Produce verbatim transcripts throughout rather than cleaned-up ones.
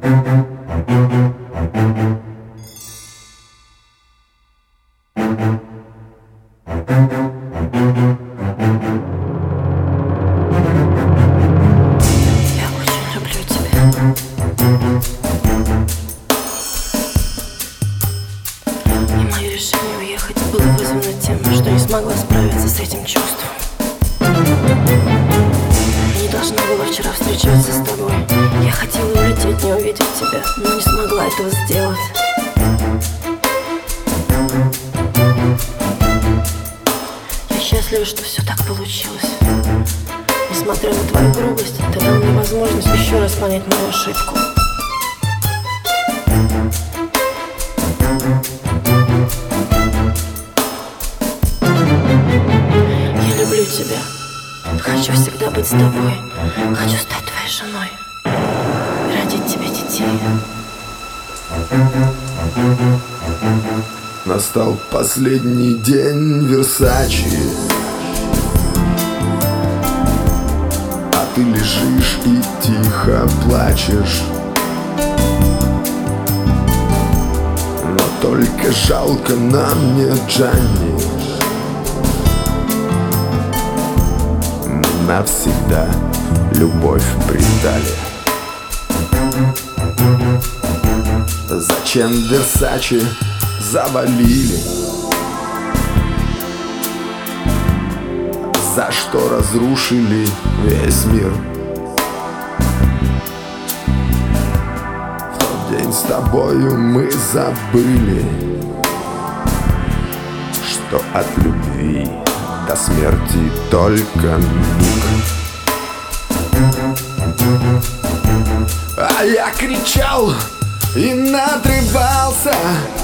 очень люблю тебя. И мое решение уехать было вызвано тем, что не смогла справиться с этим чувством. Не должна была вчера встречаться с тобой. Я хотела улететь, не увидев тебя, но не смогла этого сделать. Я счастлива, что все так получилось. Несмотря на твою грубость, ты дал мне возможность еще раз понять мою ошибку. Я люблю тебя. Хочу всегда быть с тобой. Хочу стать твоей женой и родить тебе детей. Настал последний день Версачи, а ты лежишь и тихо плачешь. Но только жалко нам не Джанни. Мы навсегда любовь предали. Зачем Версачи завалили? За что разрушили весь мир? В тот день с тобою мы забыли, что от любви до смерти только миг. А я кричал и надрывался: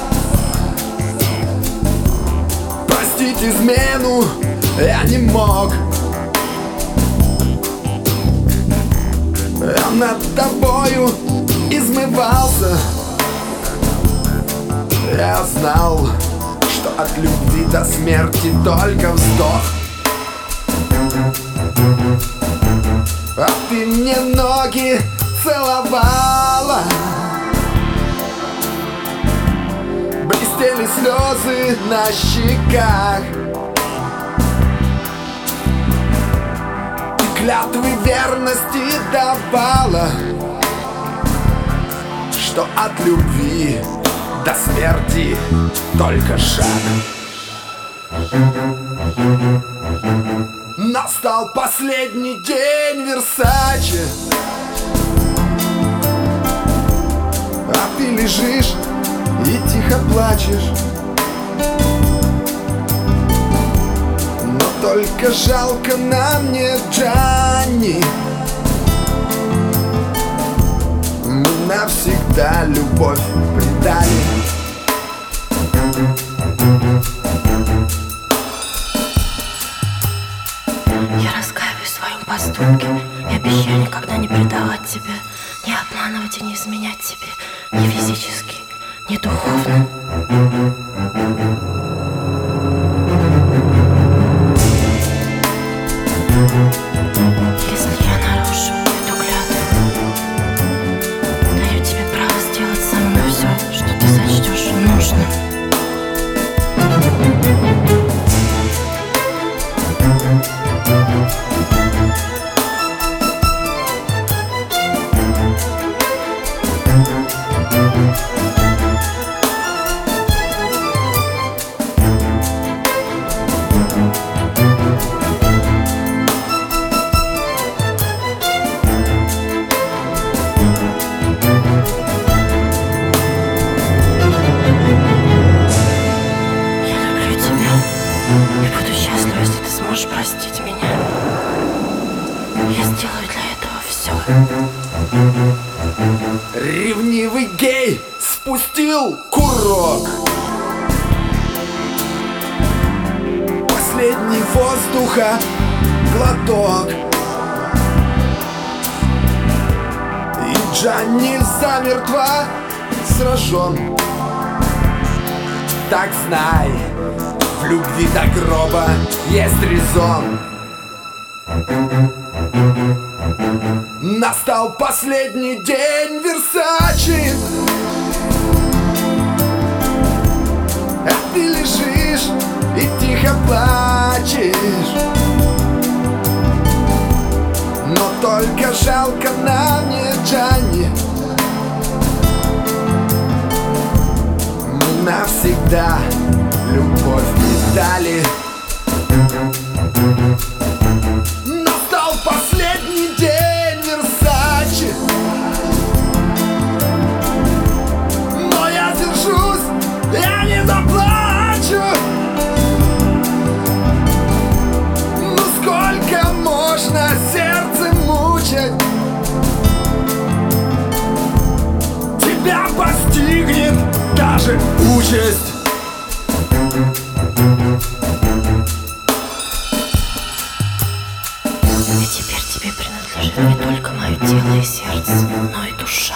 простить измену я не мог. Я над тобою измывался. Я знал, что от любви до смерти только вздох. А ты мне ноги целовала, блестели слезы на щеках, ты клятвы верности давала, что от любви до смерти только шаг. Настал последний день Версачи, а ты лежишь и тихо плачешь. Но только жалко нам не Джанни. Мы навсегда любовь предали. Я раскаиваюсь в своем поступке и обещаю никогда не предавать тебя, не обманывать и не изменять тебе, ни физически, ни духовно. Если я нарушу эту клятву, даю тебе право сделать со мной все, что ты сочтешь нужным. Я буду счастлива, если ты сможешь простить меня. Я сделаю для этого все. Ревнивый гей спустил курок. Последний воздуха глоток. И Джанни замертво сражен. Так знай, в любви до гроба есть резон. Настал последний день Версачи, а ты лежишь и тихо плачешь. Но только жалко нам не Джанни. Мы навсегда любовь не дали. Настал последний день Версачи, но я держусь, я не заплачу. Ну сколько можно сердце мучать? Тебя постигнет даже участь. И теперь тебе принадлежит не только мое тело и сердце, но и душа.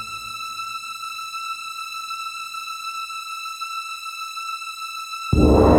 You